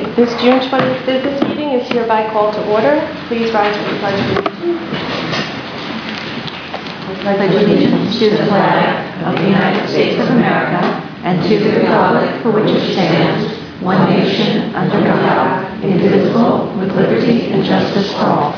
This June 20th business meeting is hereby called to order. Please rise for the Pledge of Allegiance. I pledge allegiance to the flag of the United States of America and to the republic for which it stands, one nation, under God, indivisible, with liberty and justice for all.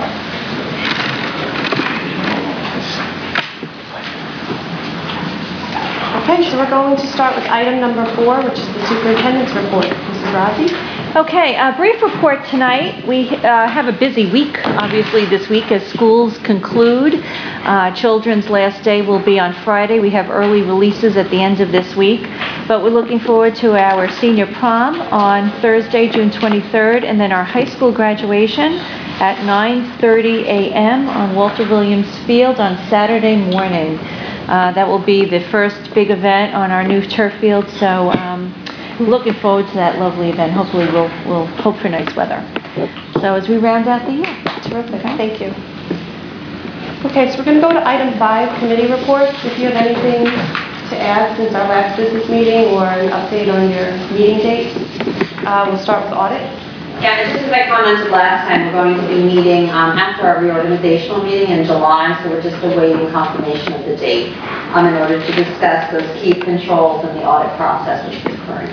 Okay, so we're going to start with item number 4, which is the superintendent's report. Mrs. Rossi? Okay, a brief report tonight. We have a busy week, obviously, this week as schools conclude. Children's last day will be on Friday. We have early releases at the end of this week, but we're looking forward to our senior prom on Thursday, June 23rd, and then our high school graduation at 9:30 a.m. on Walter Williams Field on Saturday morning. That will be the first big event on our new turf field, so looking forward to that lovely event. Hopefully we'll hope for nice weather. So as we round out the year. Terrific. Thank you. Okay, so we're going to go to item 5, committee reports. If you have anything to add since our last business meeting or an update on your meeting dates, we'll start with audit. Yeah, just as I commented last time, we're going to be meeting after our reorganizational meeting in July, so we're just awaiting confirmation of the date in order to discuss those key controls in the audit process, which is occurring.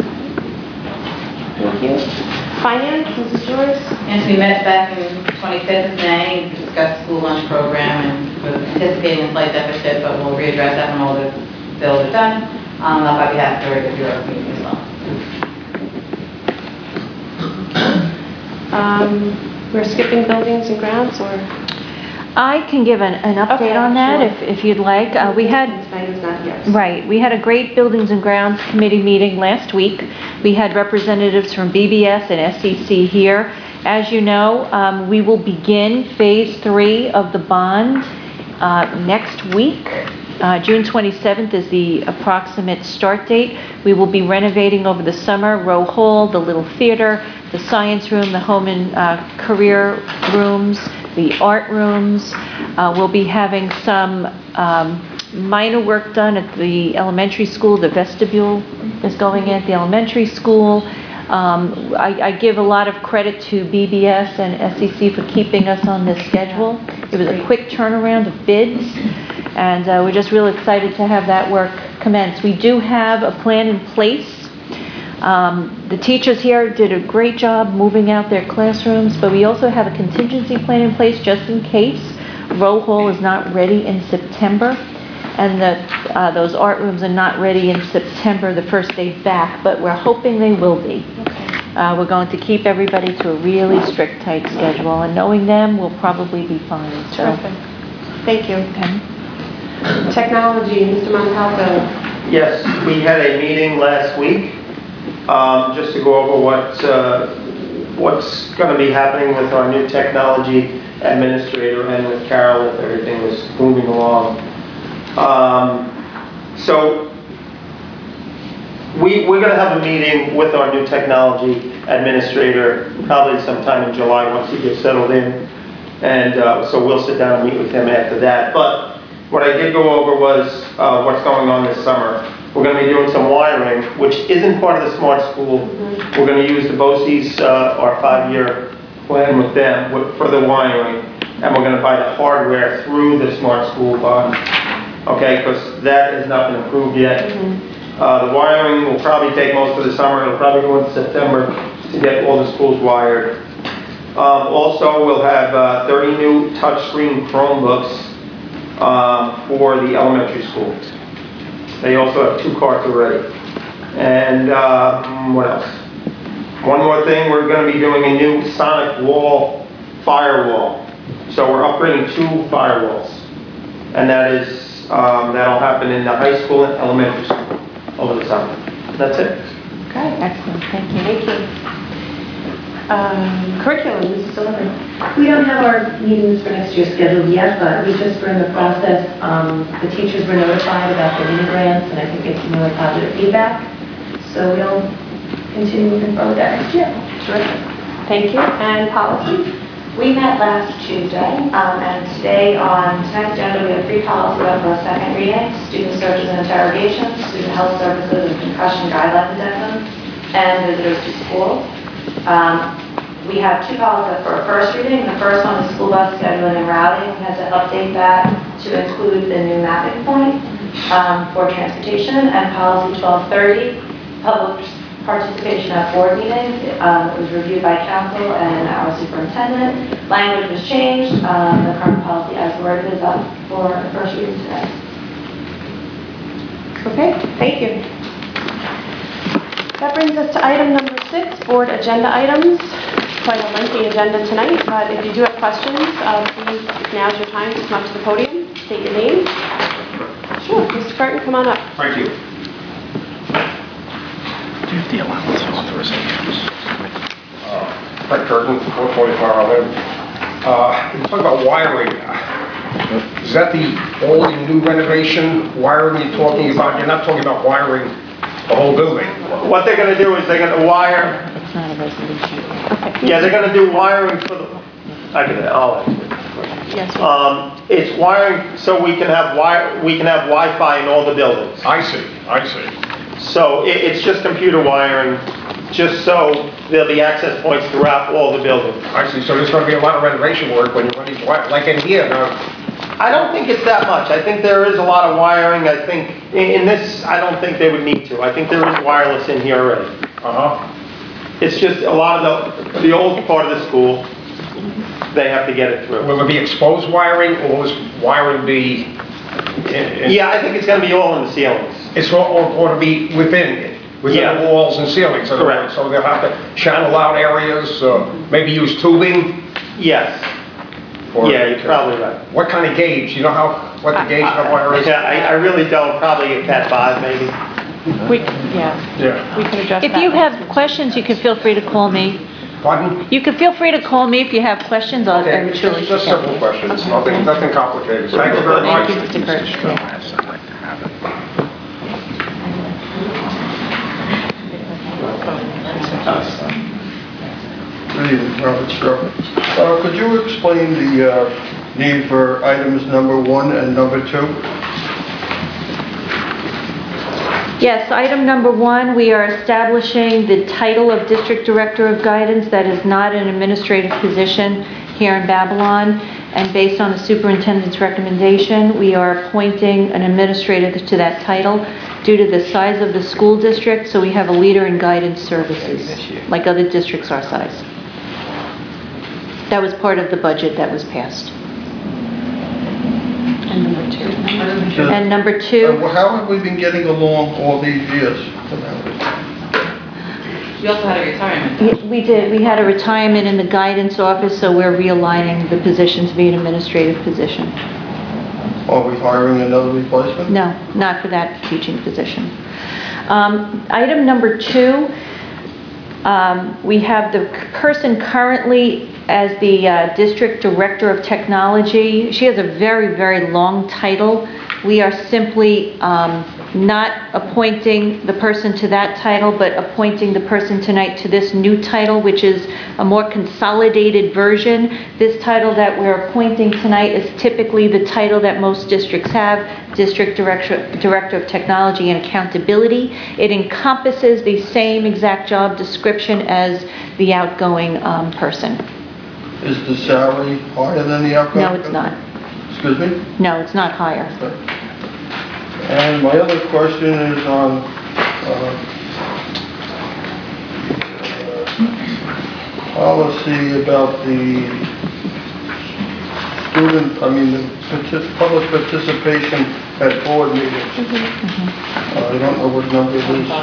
Thank you. Finance, Mrs. Joyce? Yes, we met back in 25th of May to discuss the school lunch program, and we're anticipating a slight deficit, but we'll readdress that when all the bills are done. I'll probably have to review our meeting as well. We're skipping buildings and grounds, or? I can give an update on that if you'd like. We had a great Buildings and Grounds Committee meeting last week. We had representatives from BBS and SEC here. As you know, we will begin phase 3 of the bond next week. June 27th is the approximate start date. We will be renovating over the summer Row Hall, the Little Theater, the Science Room, the Home and Career Rooms, the Art Rooms. We'll be having some minor work done at the elementary school. The vestibule is going in at the elementary school. I give a lot of credit to BBS and SEC for keeping us on this schedule. It was a quick turnaround of bids, and we're just real excited to have that work commence. We do have a plan in place. The teachers here did a great job moving out their classrooms, but we also have a contingency plan in place just in case Row Hall is not ready in September, and that those art rooms are not ready in September, the first day back, but we're hoping they will be. We're going to keep everybody to a really strict, tight schedule, and knowing them, we'll probably be fine. So. Terrific. Thank you. Okay. Technology, Mr. Montalto. Yes, we had a meeting last week just to go over what's going to be happening with our new technology administrator and with Carol if everything was moving along. So we're going to have a meeting with our new technology administrator probably sometime in July once he gets settled in, and so we'll sit down and meet with him after that. But what I did go over was what's going on this summer. We're going to be doing some wiring, which isn't part of the Smart School. We're going to use the BOCES, our 5-year plan with them for the wiring, and we're going to buy the hardware through the Smart School bond, okay, because that has not been approved yet. The wiring will probably take most of the summer. It'll probably go into September to get all the schools wired. Also, we'll have 30 new touchscreen Chromebooks for the elementary school. They also have 2 carts already. And what else? One more thing, we're going to be doing a new Sonic Wall firewall. So we're upgrading 2 firewalls. And that is, that'll happen in the high school and elementary school over the summer. That's it. Okay. Excellent. Thank you. Thank you. Curriculum, Mrs. Sullivan. We don't have our meetings for next year scheduled yet, but we just were in the process. The teachers were notified about the mini grants, and I think it's some really positive feedback. So we'll continue moving forward that next year. Terrific. Thank you. And policy? We met last Tuesday, and today on tonight's agenda we have 3 policies up for a second reading: student searches and interrogations, student health services and concussion guideline addendum, and visitors to school. We have two policies for a first reading. The first one is school bus scheduling and routing. We had to update that to include the new mapping point for transportation, and policy 1230, public participation at board meetings. It was reviewed by council and our superintendent. Language was changed. The current policy as worded is up for the first reading today. Okay, thank you. That brings us to item number 6, board agenda items. Quite a lengthy agenda tonight, but if you do have questions, please, now's your time to come up to the podium, state your name. Sure, Mr. Burton, come on up. Thank you. Do you have the allowance authorizations? Frank Curtin, 424 Arlen. You're talking about wiring. Is that the old and new renovation wiring you're talking about? You're not talking about wiring the whole building? What they're gonna do is they're gonna wire, It's not a resolution. yeah, they're gonna do wiring for the, I'll answer it. Yes. It's wiring so we can have Wi-Fi in all the buildings. I see. So it's just computer wiring, just so there'll be access points throughout all the buildings. I see. So there's going to be a lot of renovation work when you run these wires, like in here. I don't think it's that much. I think there is a lot of wiring. I think in this, I don't think they would need to. I think there is wireless in here already. It's just a lot of the old part of the school, they have to get it through. Will it be exposed wiring, or will this wiring be? Yeah, I think it's going to be all in the ceilings. It's or to be within Yeah. the walls and ceilings. Correct. So they'll have to channel out areas, maybe use tubing. Yes. Yeah, you're probably right. What kind of gauge? You know what the gauge of the wire is? Yeah, I really don't. Probably a Cat 5 maybe. Yeah. We can address that. If you have questions, you can feel free to call me. Pardon? You can feel free to call me if you have questions. I Okay, will surely just help simple you. questions, nothing complicated. Thank you very much. Thank you, Mr. Burton. Good evening, Robert Stroh. Could you explain the need for items number 1 and number 2? Yes, item number 1, we are establishing the title of District Director of Guidance. That is not an administrative position here in Babylon. And based on the superintendent's recommendation, we are appointing an administrator to that title due to the size of the school district. So we have a leader in guidance services, like other districts our size. That was part of the budget that was passed. And number 2. How have we been getting along all these years? You also had a retirement. We did. We had a retirement in the guidance office, so we're realigning the position to be an administrative position. Are we hiring another replacement? No, not for that teaching position. Item number 2, we have the person currently as the District Director of Technology. She has a very, very long title. We are simply not appointing the person to that title, but appointing the person tonight to this new title, which is a more consolidated version. This title that we're appointing tonight is typically the title that most districts have, District Director of Technology and Accountability. It encompasses the same exact job description as the outgoing person. Is the salary higher than the outgoing? No, it's not. Excuse me? No, it's not higher. And my other question is on policy about the public participation at board meetings. I don't know what number it is.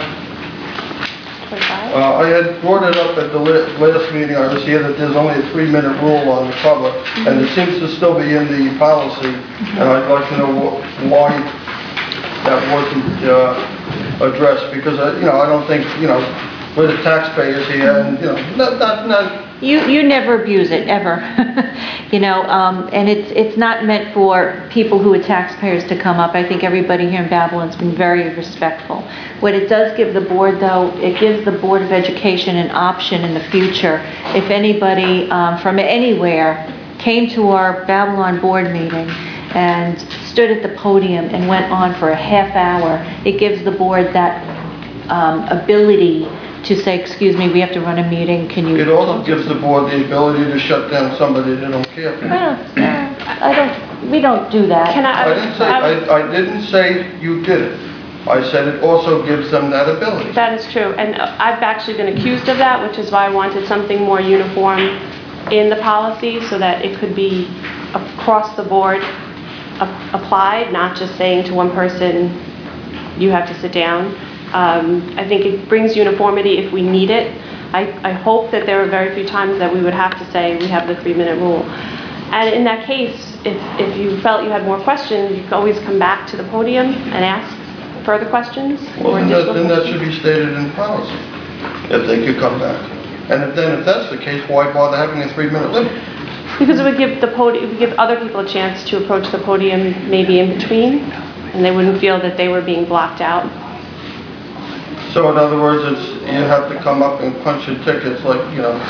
I had brought it up at the last meeting I was here that there's only a 3-minute rule on the public, and it seems to still be in the policy, and I'd like to know why that wasn't addressed, because I don't think, we're the taxpayers here, and, not You never abuse it, ever. And it's not meant for people who are taxpayers to come up. I think everybody here in Babylon's been very respectful. What it does give the board, though, it gives the Board of Education an option in the future. If anybody from anywhere came to our Babylon board meeting and stood at the podium and went on for a half hour, it gives the board that ability to say, excuse me, we have to run a meeting, can you? It also gives the board the ability to shut down somebody they don't care for. We don't do that. Can I? I didn't say you did it. I said it also gives them that ability. That is true, and I've actually been accused of that, which is why I wanted something more uniform in the policy so that it could be across the board applied, not just saying to one person, you have to sit down. I think it brings uniformity if we need it. I hope that there are very few times that we would have to say we have the 3-minute rule. And in that case, if you felt you had more questions, you could always come back to the podium and ask further questions. Well, then that should be stated in policy, if they could come back. And if that's the case, why bother having a 3-minute limit? Because it would give other people a chance to approach the podium maybe in between, and they wouldn't feel that they were being blocked out. So in other words, you have to come up and punch your tickets like, you know.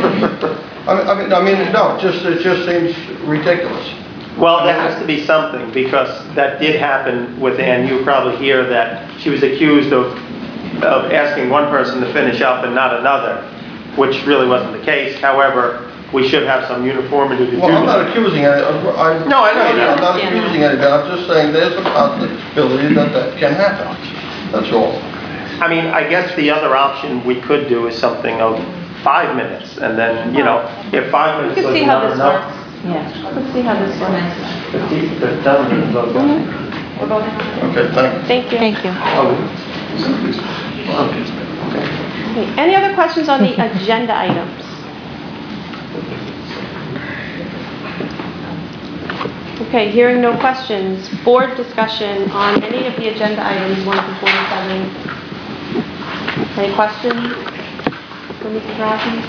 I mean, no, it just seems ridiculous. Well, there has to be something, because that did happen with Ann. You probably hear that she was accused of asking one person to finish up and not another, which really wasn't the case. However, we should have some uniformity to do that. Well, I'm not accusing any, No, I know you're not. I'm not accusing anybody. I'm just saying there's a possibility that can happen. That's all. I mean, I guess the other option we could do is something of 5 minutes, and then, you know, if 5 minutes Let's was see how not this enough. works. Yeah. Let's see how this works. Okay, thank you. Thank you. Thank you. Okay, any other questions on the agenda items? Okay, hearing no questions, board discussion on any of the agenda items 1 through 47. Any questions for Mrs. Rossi?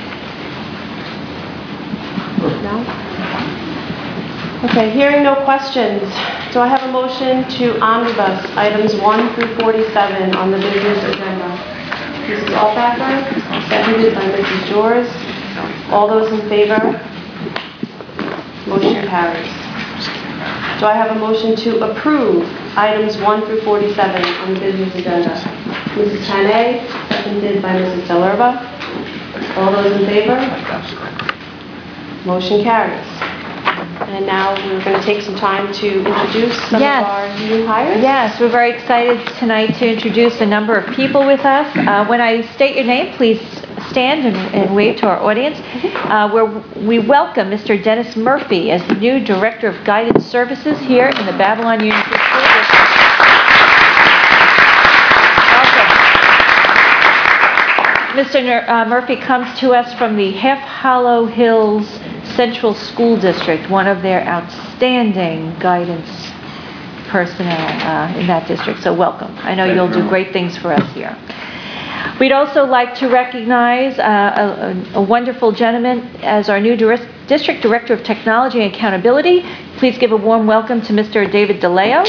No? Okay, hearing no questions, do I have a motion to omnibus items 1 through 47 on the business agenda? Mrs. Altbacker, seconded by Mrs. Jors. All those in favor? Motion carries. Do I have a motion to approve items 1 through 47 on the business agenda? Mrs. Tanay, seconded by Mrs. Delerba. All those in favor? Motion carries. And now we're going to take some time to introduce some of our new hires. Yes, we're very excited tonight to introduce a number of people with us. When I state your name, please stand and wave to our audience. We welcome Mr. Dennis Murphy as the new Director of Guidance Services here in the Babylon Union Free School District. Welcome. Mr. Murphy comes to us from the Half Hollow Hills Central School District, one of their outstanding guidance personnel in that district. So welcome. I know you'll do great things for us here. We'd also like to recognize a wonderful gentleman as our new District Director of Technology and Accountability. Please give a warm welcome to Mr. David DeLeo.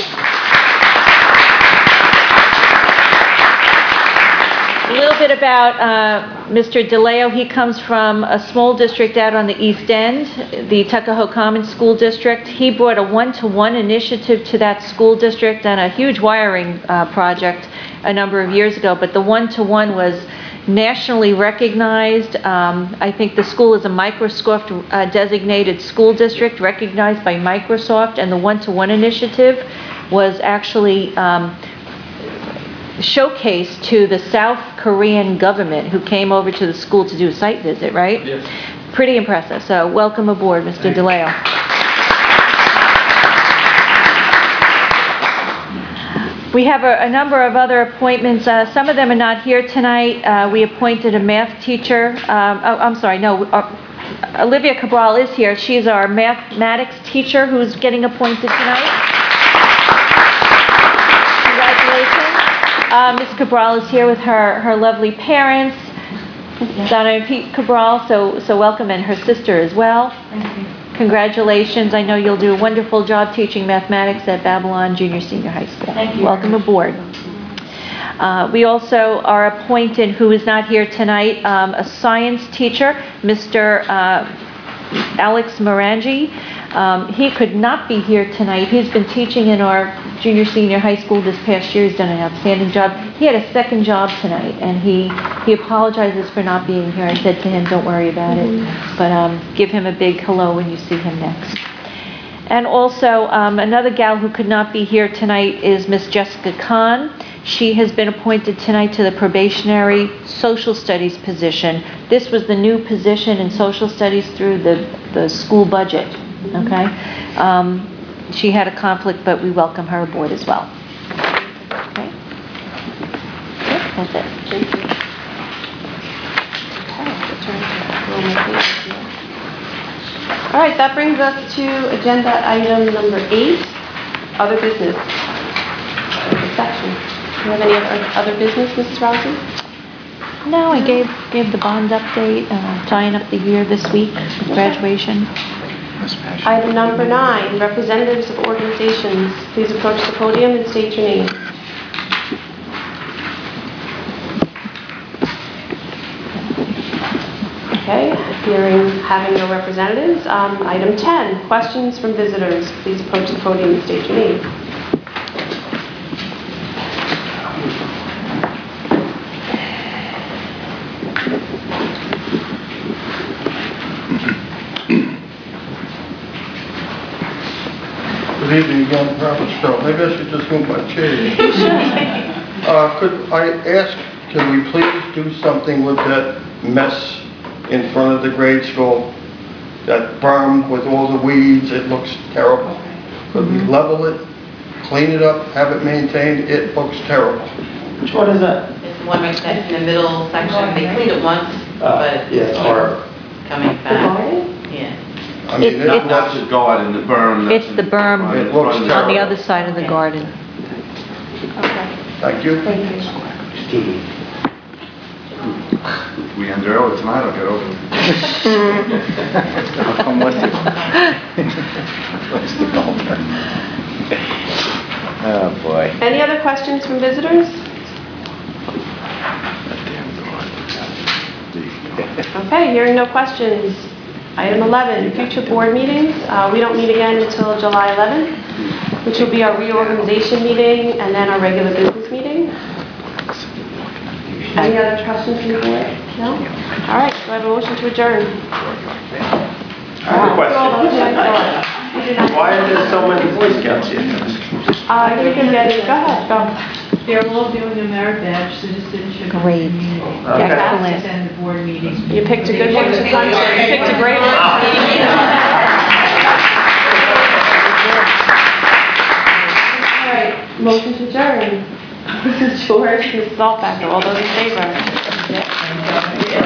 A little bit about Mr. DeLeo. He comes from a small district out on the East End, the Tuckahoe Commons School District. He brought a one-to-one initiative to that school district and a huge wiring project a number of years ago, but the one-to-one was nationally recognized. I think the school is a Microsoft designated school district recognized by Microsoft, and the one-to-one initiative was actually showcased to the South Korean government, who came over to the school to do a site visit, right? Yes. Pretty impressive. So welcome aboard, Mr. DeLeo. We have a number of other appointments. Some of them are not here tonight. We appointed a math teacher. Olivia Cabral is here. She's our mathematics teacher who's getting appointed tonight. Congratulations. Ms. Cabral is here with her lovely parents, Donna and Pete Cabral, so welcome, and her sister as well. Thank you. Congratulations. I know you'll do a wonderful job teaching mathematics at Babylon Junior Senior High School. Thank you. Welcome aboard. We also are appointed, who is not here tonight, a science teacher, Mr. Alex Morangi. He could not be here tonight. He's been teaching in our junior, senior high school this past year. He's done an outstanding job. He had a second job tonight, and he apologizes for not being here. I said to him, don't worry about it, but give him a big hello when you see him next. And also, another gal who could not be here tonight is Miss Jessica Kahn. She has been appointed tonight to the probationary social studies position. This was the new position in social studies through the school budget, okay? She had a conflict, but we welcome her aboard as well. Okay? Yep, that's it. Thank you. Okay, we'll turn to roll my pages here. All right, that brings us to agenda item number 8, other business. Section. Do you have any other business, Mrs. Rousey? No, I gave the bond update, tying up the year this week, graduation. Item number 9, representatives of organizations. Please approach the podium and state your name. Okay, having no representatives. Item 10, questions from visitors. Please approach the podium and state your name. Good evening again, Robert Stowe. Maybe I should just move my chair. Could I ask, can we please do something with that mess in front of the grade school? That berm with all the weeds, it looks terrible. Could we level it, clean it up, have it maintained? It looks terrible. Which one is that? It's the one right there in the middle section. They cleaned it once, but Yeah, it's horrible. coming back. Yeah. I mean, It's- it That's the garden, the berm. It's the berm right in It looks front of on the terrible. other side of the garden. Okay, Thank you. thank you. Steve. We end early tonight, I'll get over it. I'll come with you. That's the golfer. Oh, boy. Any other questions from visitors? Okay, hearing no questions. Item 11, future board meetings. We don't meet again until July 11th, which will be our reorganization meeting and then our regular business meeting. Any other questions from the board? No? All right, so I have a motion to adjourn. I have a question. Why are there so many Boy Scouts here? You can get it, go ahead, go. They're all doing a merit badge citizenship. Great. Okay. Excellent. Attend the board meeting. You picked a good one to punch in. You picked a great one. All right, motion to adjourn. Mrs. George, Mrs. Altbacker, all those in favor?